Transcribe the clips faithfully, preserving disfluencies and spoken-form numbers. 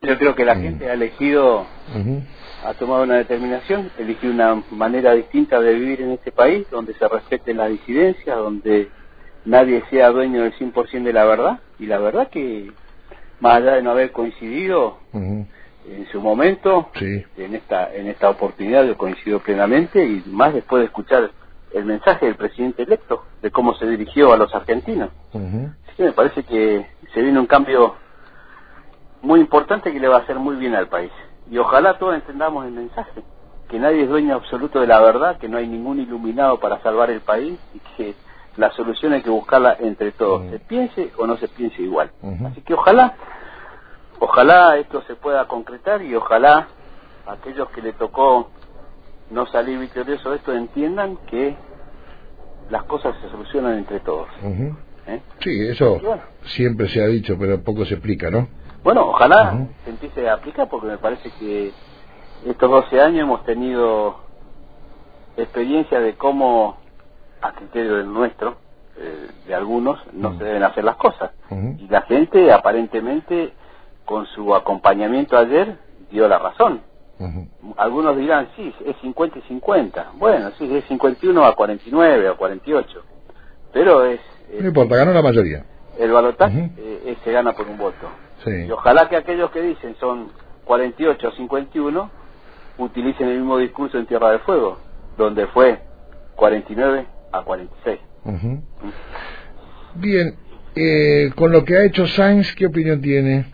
Yo creo que la Mm. gente ha elegido, Uh-huh. ha tomado una determinación, eligió una manera distinta de vivir en este país, donde se respeten las disidencias, donde nadie sea dueño del cien por ciento de la verdad, y la verdad que, más allá de no haber coincidido Uh-huh. en su momento, Sí. en esta en esta oportunidad yo coincido plenamente, y más después de escuchar el mensaje del presidente electo, de cómo se dirigió a los argentinos. Uh-huh. Así que me parece que se viene un cambio muy importante que le va a hacer muy bien al país. Y ojalá todos entendamos el mensaje, que nadie es dueño absoluto de la verdad, que no hay ningún iluminado para salvar el país y que la solución hay que buscarla entre todos, Uh-huh. se piense o no se piense igual. Uh-huh. Así que ojalá, ojalá esto se pueda concretar y ojalá aquellos que le tocó no salir victoriosos de esto entiendan que las cosas se solucionan entre todos. Uh-huh. ¿eh? Sí, eso Y bueno. siempre se ha dicho, pero poco se explica, ¿no? Bueno, ojalá Uh-huh. se empiece a aplicar, porque me parece que estos doce años hemos tenido experiencia de cómo, a criterio del nuestro, eh, de algunos, no Uh-huh. se deben hacer las cosas. Uh-huh. Y la gente, aparentemente, con su acompañamiento ayer, dio la razón. Uh-huh. Algunos dirán, sí, es cincuenta y cincuenta. Bueno, sí, es cincuenta y uno a cuarenta y nueve o cuarenta y ocho. Pero es... es No importa, ganó la mayoría. el balotaje Uh-huh. eh, eh, se gana por un voto. Sí. Y ojalá que aquellos que dicen son cuarenta y ocho o cincuenta y uno utilicen el mismo discurso en Tierra del Fuego, donde fue cuarenta y nueve a cuarenta y seis. Uh-huh. Bien, eh, con lo que ha hecho Sainz, ¿qué opinión tiene?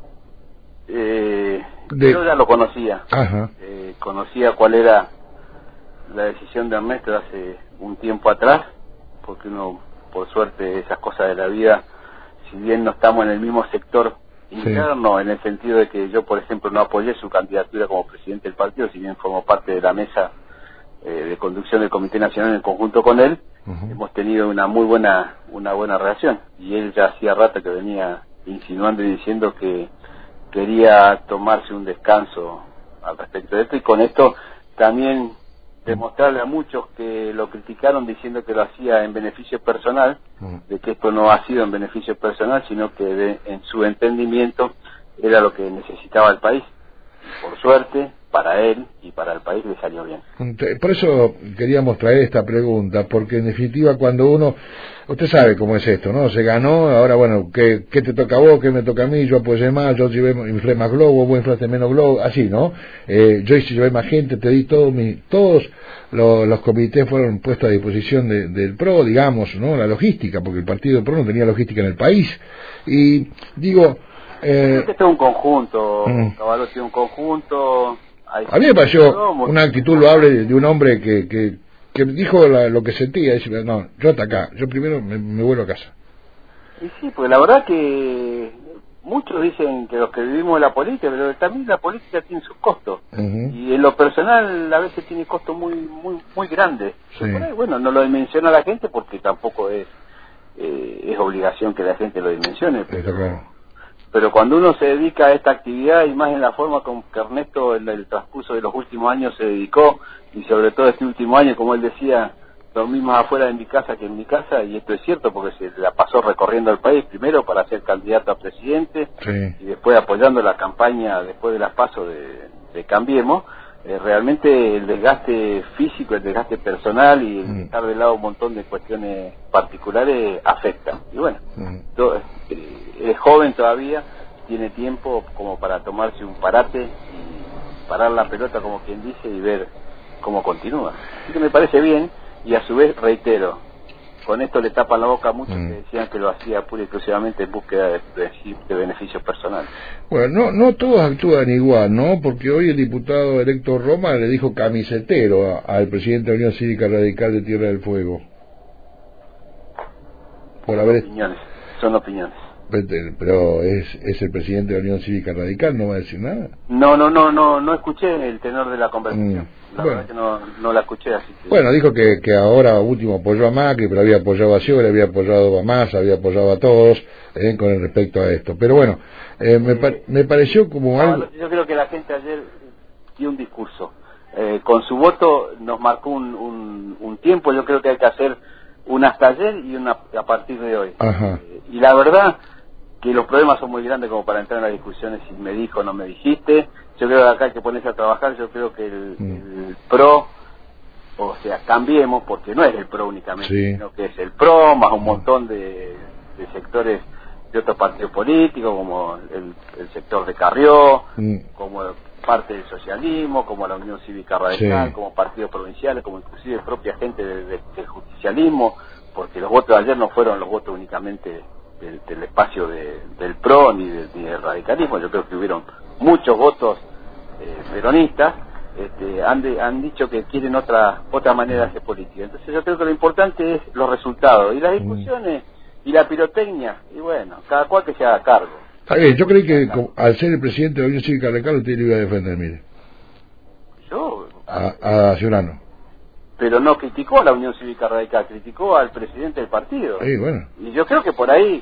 Eh, De- Yo ya lo conocía, Ajá. eh, conocía cuál era la decisión de Ernesto de hace un tiempo atrás, porque uno, por suerte, esas cosas de la vida, si bien no estamos en el mismo sector interno, en el sentido de que yo, por ejemplo, no apoyé su candidatura como presidente del partido, si bien formo parte de la mesa eh, de conducción del Comité Nacional en conjunto con él, Uh-huh. hemos tenido una muy buena una buena relación, y él ya hacía rato que venía insinuando y diciendo que quería tomarse un descanso al respecto de esto, y con esto también demostrarle a muchos que lo criticaron diciendo que lo hacía en beneficio personal, Uh-huh. de que esto no ha sido en beneficio personal, sino que de- en su entendimiento era lo que necesitaba el país. Y por suerte, para él y para el país le salió bien. Por eso queríamos traer esta pregunta, porque en definitiva cuando uno, usted sabe cómo es esto, ¿no? Se ganó, ahora bueno, ¿qué, qué te toca a vos? ¿Qué me toca a mí? Yo apoyé más, yo llevé, inflé más globo, vos inflaste menos globo, así, ¿no? Eh, yo hice, llevé más gente, te di todo mi, todos los, los comités fueron puestos a disposición de, del P R O, digamos, ¿no? La logística, porque el partido P R O no tenía logística en el país. Y digo, eh, Creo que esto es un conjunto, Mm. Cavalotti, un conjunto. Hay a mí me pareció muy- una actitud loable de, de un hombre que, que, que dijo la- lo que sentía, dice, no, yo hasta acá, yo primero me, me vuelvo a casa. Y sí, pues la verdad que muchos dicen que los que vivimos en la política, pero también la política tiene sus costos. Uh-huh. Y en lo personal a veces tiene costos muy muy muy grandes. Sí. Por ahí, bueno, no lo dimensiona la gente porque tampoco es eh, es obligación que la gente lo dimensione. Está Pero, claro. pero cuando uno se dedica a esta actividad, y más en la forma con que Ernesto en el transcurso de los últimos años se dedicó, y sobre todo este último año, como él decía, dormí más afuera de mi casa que en mi casa, y esto es cierto porque se la pasó recorriendo el país, primero para ser candidato a presidente, Sí. y después apoyando la campaña después de las pasos de, de Cambiemos. Eh, realmente el desgaste físico, el desgaste personal y el Mm. estar de lado un montón de cuestiones particulares afecta. Y bueno, Mm. to- eh, es joven todavía, tiene tiempo como para tomarse un parate y parar la pelota, como quien dice, y ver cómo continúa. Así que me parece bien, y a su vez reitero, con esto le tapan la boca a muchos Mm. que decían que lo hacía pura y exclusivamente en búsqueda de, de, de beneficios personales. Bueno, no, no todos actúan igual, ¿no? Porque hoy el diputado electo Roma le dijo camisetero a- al presidente de la Unión Cívica Radical de Tierra del Fuego. Por haber... Opiniones, son opiniones. Pero es, es el presidente de la Unión Cívica Radical, ¿no va a decir nada? No, no, no, no, no escuché el tenor de la conversación. Mm, La bueno. verdad que no, no la escuché, así que... Bueno, dijo que, que ahora último apoyó a Macri, pero había apoyado a Scioli, había apoyado a Massa, había apoyado a todos eh, con el respecto a esto. Pero bueno, eh, me, pa- me pareció como algo... No, yo creo que la gente ayer dio un discurso. Eh, con su voto nos marcó un, un, un tiempo. Yo creo que hay que hacer una hasta ayer y una a partir de hoy. Ajá. Eh, y la verdad, que los problemas son muy grandes como para entrar en las discusiones si me dijo o no me dijiste. Yo creo que acá hay que ponerse a trabajar. Yo creo que el, mm. el PRO, o sea, cambiemos, porque no es el PRO únicamente, sí. sino que es el PRO más un montón de, de sectores de otros partidos políticos, como el, el sector de Carrió, mm. como parte del socialismo, como la Unión Cívica Radical, sí. como partidos provinciales, como inclusive propia gente de, de, del justicialismo, porque los votos de ayer no fueron los votos únicamente del, del espacio de, del PRO ni, de, ni del radicalismo. Yo creo que hubieron muchos votos eh, peronistas, este, han, de, han dicho que quieren otra otra manera de hacer política. Entonces yo creo que lo importante es los resultados y las discusiones y la pirotecnia, y bueno, cada cual que se haga cargo. Está bien, yo creí que como, al ser el presidente de la Unión Cívica Radical usted lo iba a defender, mire. Yo... A, a Ciurano. Pero no criticó a la Unión Cívica Radical, criticó al presidente del partido. Sí, bueno. Y yo creo que por ahí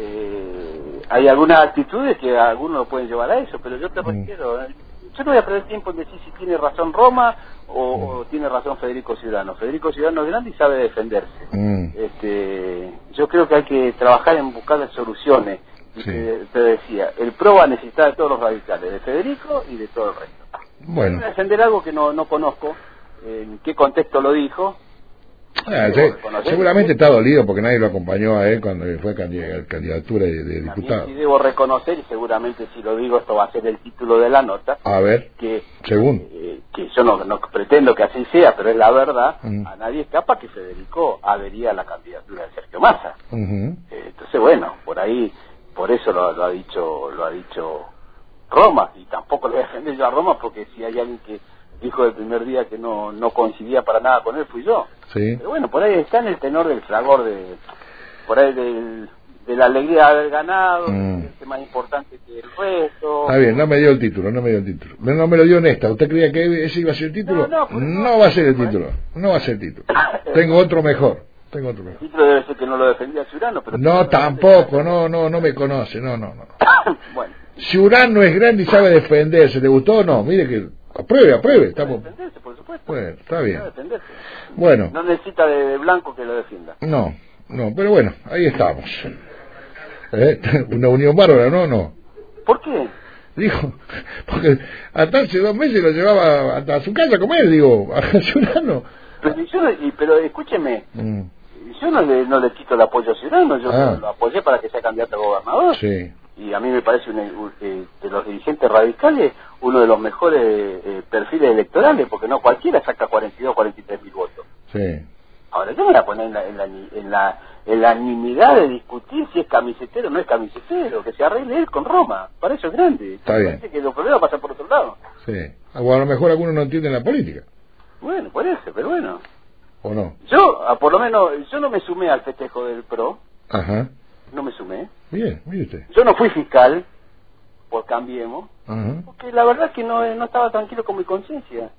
eh, hay algunas actitudes que algunos lo pueden llevar a eso, pero yo te requiero, mm. yo no voy a perder tiempo en decir si tiene razón Roma o, mm. o tiene razón Federico Ciurano. Federico Ciurano es grande y sabe defenderse. Mm. Este, yo creo que hay que trabajar en buscar soluciones. Y sí. te, te decía, el PRO va a necesitar de todos los radicales, de Federico y de todo el resto. Bueno. Voy a defender algo que no, no conozco. ¿En qué contexto lo dijo? Ah, sí, seguramente está dolido porque nadie lo acompañó a él cuando fue candidatura de, de diputado. Sí debo reconocer, y seguramente si lo digo esto va a ser el título de la nota, a ver, que, según eh, que yo no, no pretendo que así sea, pero es la verdad, mm. a nadie escapa que Federico adhería a la candidatura de Sergio Massa. Uh-huh. eh, entonces bueno, por ahí, por eso lo, lo ha dicho lo ha dicho Roma, y tampoco le voy a defender yo a Roma porque si hay alguien que dijo el primer día que no no coincidía para nada con él, fui yo. Sí. Pero bueno, por ahí está en el tenor del fragor, de por ahí del, de la alegría de haber ganado, mm. que es más importante que el resto. Está bien, no me dio el título, no me dio el título. No me lo dio Néstor. ¿Usted creía que ese iba a ser el título? No, no, no, no va a ser el título, no va a ser el título. Tengo otro mejor. Tengo otro mejor. El título debe ser que no lo defendía Ciurano, pero... No, no tampoco, no, no, no me conoce, no, no, no. Bueno. Ciurano es grande y sabe defenderse, ¿le gustó o no? Mire que... Apruebe, apruebe. Estamos... defenderse, por supuesto. Bueno, está bien. Bueno. No necesita de, de blanco que lo defienda. No, no, pero bueno, ahí estamos. ¿Eh? Una unión bárbara, ¿no? No. ¿Por qué? Dijo, porque hasta hace dos meses lo llevaba hasta su casa a comer, digo, a Ciurano. Pero, yo, y, pero escúcheme, mm. yo no le, no le quito el apoyo a Ciurano, yo ah. lo apoyé para que sea candidato a gobernador. Sí. Y a mí me parece un, un, eh, de los dirigentes radicales uno de los mejores eh, perfiles electorales, porque no cualquiera saca cuarenta y dos, cuarenta y tres mil votos. Sí. Ahora yo me voy a poner en la, en la, en la, en la nimiedad de discutir si es camisetero o no es camisetero, que se arregle él con Roma, para eso es grande. Está me bien. Parece que los problemas pasan por otro lado. Sí. O a lo mejor algunos no entienden la política. Bueno, por eso, pero bueno. ¿O no? Yo, por lo menos, yo no me sumé al festejo del PRO. Ajá. No me sumé. Bien, mire usted. Yo no fui fiscal, por Cambiemos, uh-huh. porque la verdad es que no, no estaba tranquilo con mi conciencia.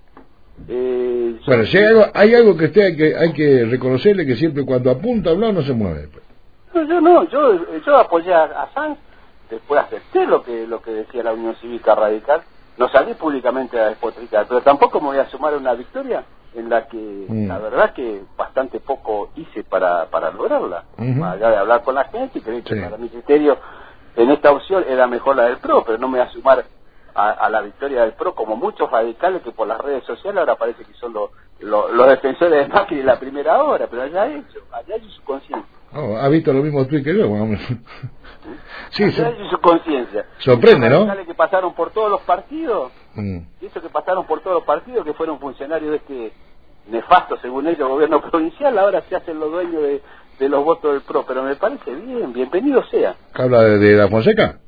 Eh, bueno, si hay algo, hay algo que usted hay que, hay que reconocerle, que siempre cuando apunta a hablar no se mueve. No, yo no, yo, yo apoyé a, a Sanz, después acepté lo que, lo que decía la Unión Cívica Radical, no salí públicamente a despotricar, pero tampoco me voy a sumar a una victoria en la que mm. la verdad que bastante poco hice para, para lograrla, uh-huh. más allá de hablar con la gente y creer que sí. para mi criterio en esta opción era mejor la del PRO, pero no me voy a sumar a, a la victoria del PRO como muchos radicales que por las redes sociales ahora parece que son los lo, los defensores de Macri de la primera hora, pero allá ha hecho, allá hay su conciencia. Oh, ha visto lo mismo tú que yo, vamos. Sí, allá hay su conciencia. Sorprende, ¿no? Que pasaron por todos los partidos, mm. y eso que pasaron por todos los partidos, que fueron funcionarios de este nefasto, según ellos, gobierno provincial, ahora se hacen los dueños de, de los votos del PRO, pero me parece bien, bienvenido sea. ¿Habla de, de la Fonseca?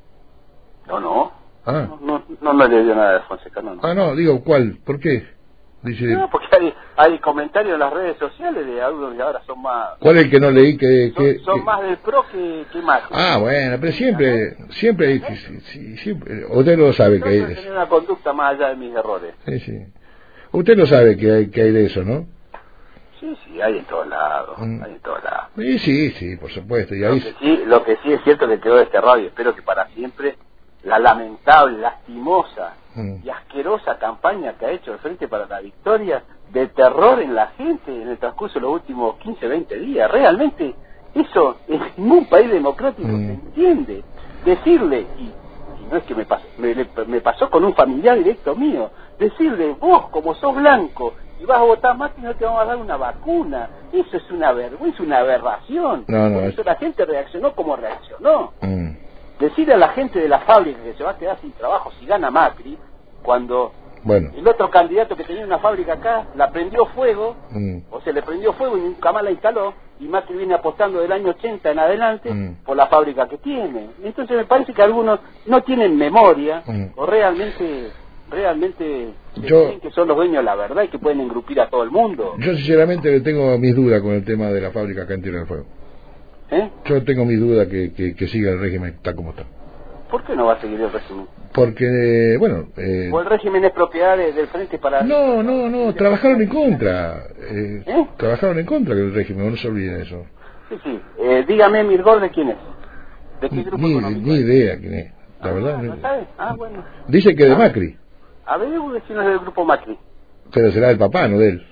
No, no, ah. no, no, no, no le dio nada de Fonseca, no, no. Ah, no, digo, ¿cuál? ¿Por qué? Dice... No, porque hay, hay comentarios en las redes sociales de algunos que ahora son más... ¿Cuál es el que no leí? que Son, que, son que... más del PRO que, que más. Ah, bueno, pero siempre, siempre, ¿Eh? sí, sí, siempre, usted lo sabe Yo que hay de eso. Tener una conducta más allá de mis errores. Sí, sí. Usted lo sabe que hay, que hay de eso, ¿no? Sí, sí, hay en todos lados, mm. hay en todos lados. Sí, sí, sí, por supuesto. Y ahí... lo, que sí, lo que sí es cierto que quedó desterrado, y espero que para siempre, la lamentable, lastimosa mm. y asquerosa campaña que ha hecho el Frente para la Victoria, de terror en la gente en el transcurso de los últimos quince, veinte días. Realmente Eso en ningún país democrático mm. se entiende. Decirle, y, y no es que me pasó, me, me pasó con un familiar directo mío, decirle, vos como sos blanco y vas a votar más y no te vamos a dar una vacuna, eso es una vergüenza, una aberración. No, no, Por eso es... la gente reaccionó como reaccionó. Mm. Decirle a la gente de la fábrica que se va a quedar sin trabajo si gana Macri, cuando Bueno. el otro candidato que tenía una fábrica acá la prendió fuego, Mm. o se le prendió fuego y nunca más la instaló, y Macri viene apostando del año ochenta en adelante Mm. por la fábrica que tiene. Entonces me parece que algunos no tienen memoria, Mm. o realmente realmente Yo- creen que son los dueños de la verdad y que pueden engrupir a todo el mundo. Yo sinceramente tengo mis dudas con el tema de la fábrica acá en Tierra del Fuego. ¿Eh? Yo tengo mis dudas que, que, que siga el régimen tal como está. ¿Por qué no va a seguir el régimen? Porque, bueno... Eh, ¿O el régimen es propiedad de- del Frente para...? no, no, no, trabajaron en contra. Eh, ¿Eh? Trabajaron en contra del régimen, no se olviden eso. Sí, sí. Eh, dígame, Mirgor, ¿de quién es? ¿De qué grupo Ni, económico ni es? idea quién es, la Ah, verdad. ¿no sabe? Ah, bueno. Dice que de Ah. Macri, A ver, si no es del grupo Macri. pero será el papá, no de él.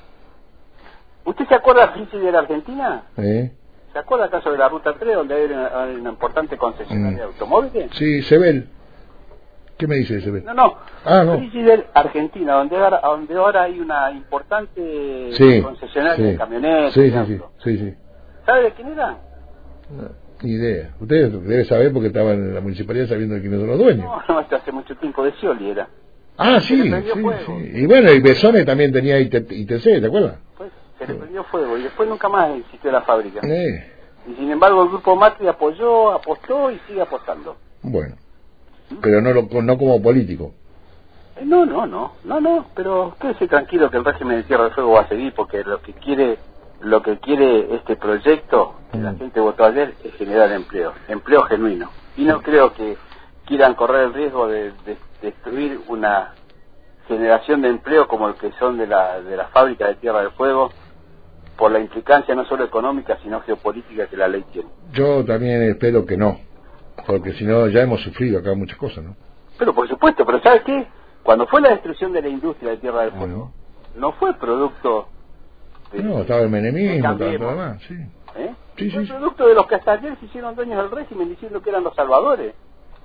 ¿Usted se acuerda de la crisis de la Argentina? ¿Eh? ¿Se acuerda acaso de la Ruta tres, donde hay una, hay una importante concesionaria Mm. de automóviles? Sí, Sebel. ¿Qué me dice Sebel? No, no. Ah, no. Crisis de Argentina, donde ahora, donde ahora hay una importante Sí, concesionaria sí. de camionetas. Sí, y sí, sí, autos. sí, sí. ¿Sabe de quién era? No, ni idea. Usted debe saber porque estaba en la municipalidad sabiendo quiénes son los dueños. No, no, esto hace mucho tiempo, de Scioli era. Ah, Se sí, le prendió sí, fuego. sí. Y bueno, y Besone también tenía I T C, ¿te acuerdas? Pues se le prendió fuego y después nunca más existió la fábrica. Eh, Y sin embargo el grupo Macri apoyó, apostó y sigue apostando. bueno. Pero no, lo, no como político. Eh, No, no, no, no, no, pero quédese tranquilo que el régimen de Tierra del Fuego va a seguir porque lo que quiere, lo que quiere este proyecto que la Mm. gente votó ayer es generar empleo, empleo genuino. Y no creo que quieran correr el riesgo de, de destruir una generación de empleo como el que son de la, de la fábrica de Tierra del Fuego por la implicancia no solo económica sino geopolítica que la ley tiene. Yo también espero que no. Porque si no, ya hemos sufrido acá muchas cosas, ¿no? Pero por supuesto, pero ¿sabes qué? Cuando fue la destrucción de la industria de Tierra del Fuego, no fue producto de... No, estaba el menemismo, estaba Cambiemos. todo lo demás, sí. ¿eh? Sí, fue sí, sí. producto de los que hasta ayer se hicieron dueños del régimen diciendo que eran los salvadores.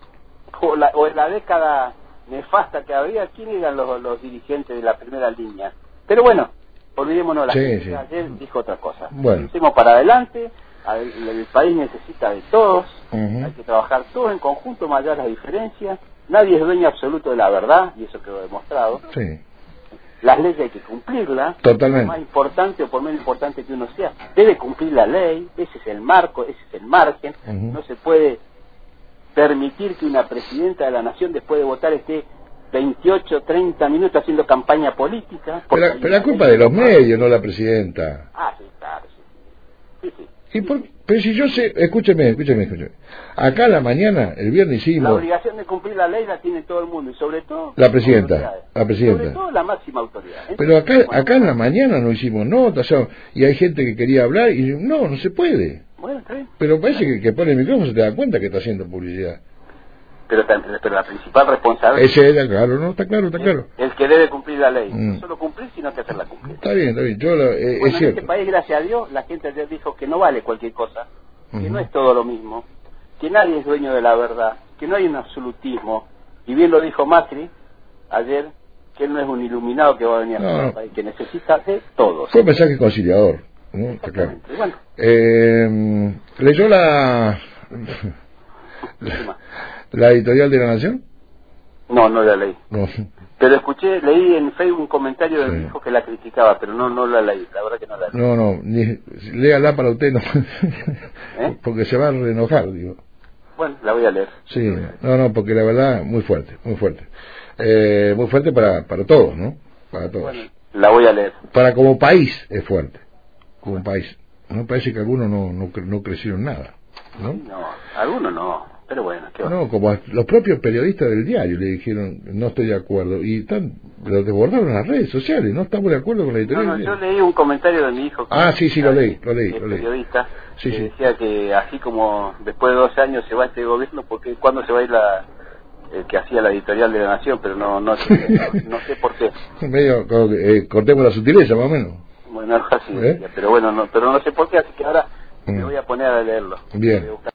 O, la, o en la década nefasta que había, ¿quién eran los, los dirigentes de la primera línea? Pero bueno, olvidémonos, la Sí, gente sí. de ayer dijo otra cosa. Bueno. Pensemos para adelante, el, el país necesita de todos, Ujú. hay que trabajar todos en conjunto, más allá de las diferencias. Nadie es dueño absoluto de la verdad, y eso quedó demostrado. Sí, Las leyes hay que cumplirlas. Totalmente. Por más importante o por menos importante que uno sea, debe cumplir la ley, ese es el marco, ese es el margen. Ujú. No se puede permitir que una presidenta de la nación después de votar esté veintiocho, treinta minutos haciendo campaña política. porque Pero, hay pero la una culpa ley de los que- medios, no la presidenta. Ah, sí, claro, sí. Sí, sí. ¿Y por, pero si yo sé, escúcheme, escúcheme, escúcheme. Acá a la mañana, el viernes La hicimos, obligación de cumplir la ley la tiene todo el mundo y sobre todo La presidenta, las autoridades. la presidenta. Sobre todo la máxima autoridad. pero acá, Bueno, acá en la mañana no hicimos notas, o sea, y hay gente que quería hablar y no, no se puede. Bueno, está bien. Pero parece que, que pone el micrófono se te da cuenta que está haciendo publicidad. Pero, tam- pero la principal responsable Ese era claro, ¿no? Está claro, está claro. es el que debe cumplir la ley. Mm. No solo cumplir, sino que hacerla cumplir. Está bien, está bien. Yo lo- eh, Bueno, es en cierto. este país, gracias a Dios, la gente ayer dijo que no vale cualquier cosa, que Ujú. no es todo lo mismo, que nadie es dueño de la verdad, que no hay un absolutismo. Y bien lo dijo Macri ayer, que él no es un iluminado que va a venir a No, hacer no. el país, que necesita de todos. Fue un mensaje conciliador, ¿no? Está claro. Exactamente. Bueno, Eh, ¿Leyó la, ¿qué más? la editorial de La Nación? No, no la leí. No. Pero escuché, leí en Facebook un comentario de Sí. mi hijo que la criticaba, pero no no la leí, la verdad que no la leí. No, no, ni, léala para usted, no. ¿Eh? Porque se va a enojar, digo. Bueno, la voy a leer. Sí, no, no, porque la verdad, muy fuerte, muy fuerte. Eh, muy fuerte para, para todos, ¿no? Para todos. Bueno, la voy a leer. Para como país es fuerte, como país. No parece que algunos no, no, cre- no crecieron nada, ¿no? No, algunos no, pero bueno, ¿qué va? No, como a los propios periodistas del diario le dijeron, no estoy de acuerdo, y están, lo desbordaron en las redes sociales, no estamos de acuerdo con la No, editorial. no, del yo diario. leí un comentario de mi hijo. que Ah, sí, sí, lo es- leí, lo leí, es lo leí. periodista, Sí, que sí. decía que así como después de doce años se va este gobierno, porque ¿cuándo se va a ir la el que hacía la editorial de la Nación? Pero no no sé, no, no sé por qué. Medio, como que, eh, cortemos la sutileza, más o menos. Bueno, algo así ¿Eh? decía, pero bueno, no, pero no sé por qué, así que ahora Me voy a poner a leerlo. Bien.